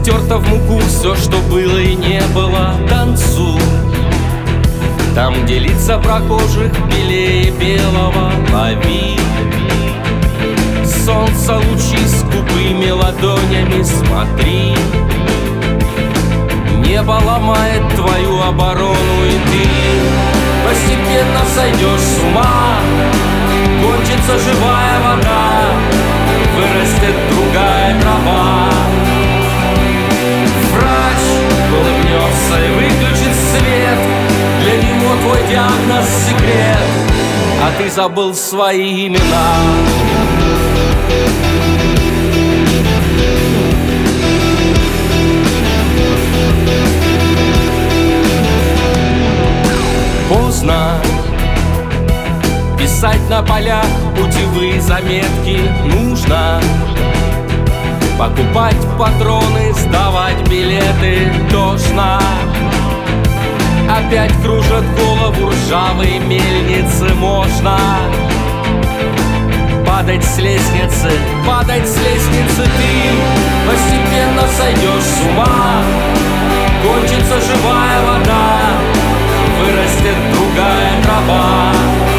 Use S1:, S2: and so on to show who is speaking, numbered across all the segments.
S1: стерто в муку все, что было и не было. Танцуй там, где лица прохожих белее белого. Лови солнце лучи скупыми ладонями. Смотри, небо ломает твою оборону, и ты постепенно сойдешь с ума. Кончится живая вода, вырастет другая трава. Врач улыбнется и выключит свет. Для него твой диагноз секрет, а ты забыл свои имена. Поздно писать на полях путевые заметки. Нужно покупать патроны, сдавать билеты. Тошно, опять кружат голову ржавые мельницы. Можно падать с лестницы, падать с лестницы. Ты постепенно сойдешь с ума. Кончится живая вода, вырастет другая трава.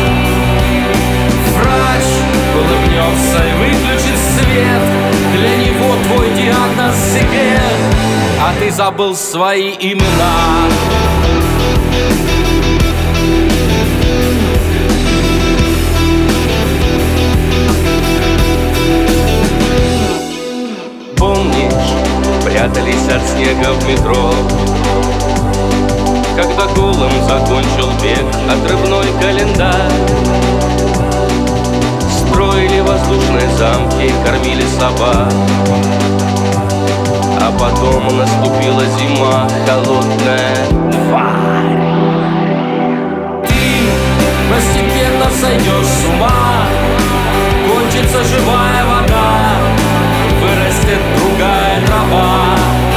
S1: Врач улыбнется и выключит свет. Для него твой диагноз секрет, а ты забыл свои имена. Помнишь, прятались от снега в метро, когда голым закончил бег отрывной календарь? Строили воздушные замки, кормили собак, а потом наступила зима, холодная тварь. Ты постепенно сойдешь с ума. Кончится живая вода, вырастет другая трава.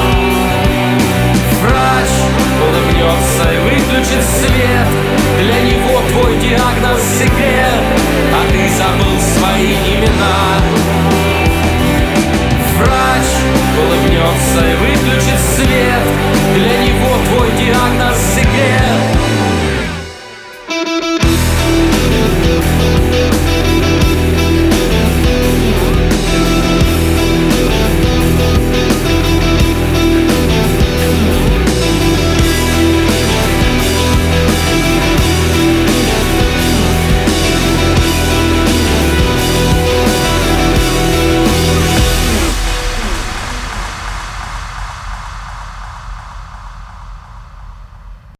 S1: Врач улыбнется и выключит свет. Для него твой диагноз секрет, а ты забыл свои имена. Врач улыбнется и выключит свет. Для него твой диагноз секрет,